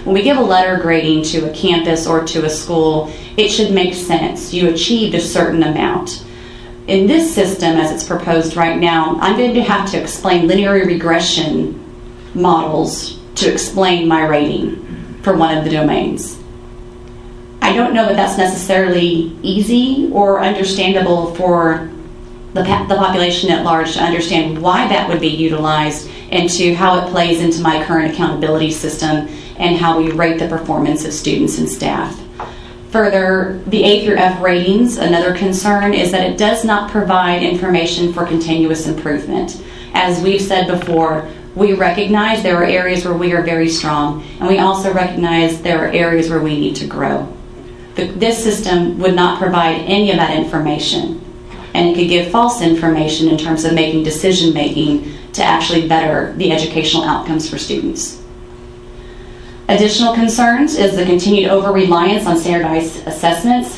When we give a letter grading to a campus or to a school, it should make sense. You achieved a certain amount. In this system, as it's proposed right now, I'm going to have to explain linear regression models to explain my rating for one of the domains. I don't know that that's necessarily easy or understandable for the population at large to understand why that would be utilized and to how it plays into my current accountability system and how we rate the performance of students and staff. Further, the A through F ratings, another concern is that it does not provide information for continuous improvement. As we've said before, we recognize there are areas where we are very strong, and we also recognize there are areas where we need to grow. This system would not provide any of that information, and it could give false information in terms of making decision making to actually better the educational outcomes for students. Additional concerns is the continued over-reliance on standardized assessments.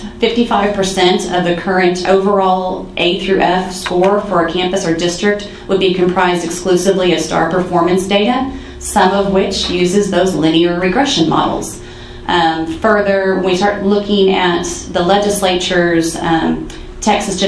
55% of the current overall A through F score for a campus or district would be comprised exclusively of STAR performance data, some of which uses those linear regression models. Further, when we start looking at the legislature's Texas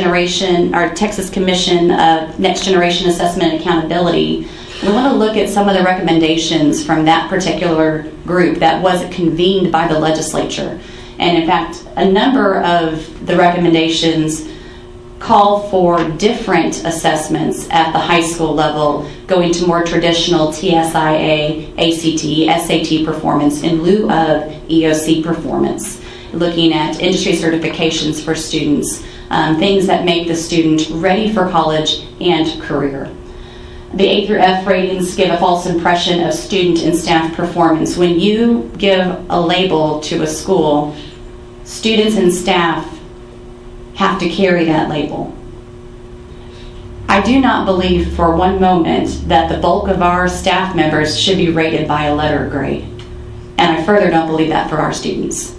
Commission of Next Generation Assessment and Accountability, we want to look at some of the recommendations from that particular group that wasn't convened by the legislature. And in fact, a number of the recommendations call for different assessments at the high school level, going to more traditional TSIA, ACT, SAT performance in lieu of EOC performance, looking at industry certifications for students, things that make the student ready for college and career. The A through F ratings give a false impression of student and staff performance. When you give a label to a school, students and staff have to carry that label. I do not believe for one moment that the bulk of our staff members should be rated by a letter grade. And I further don't believe that for our students.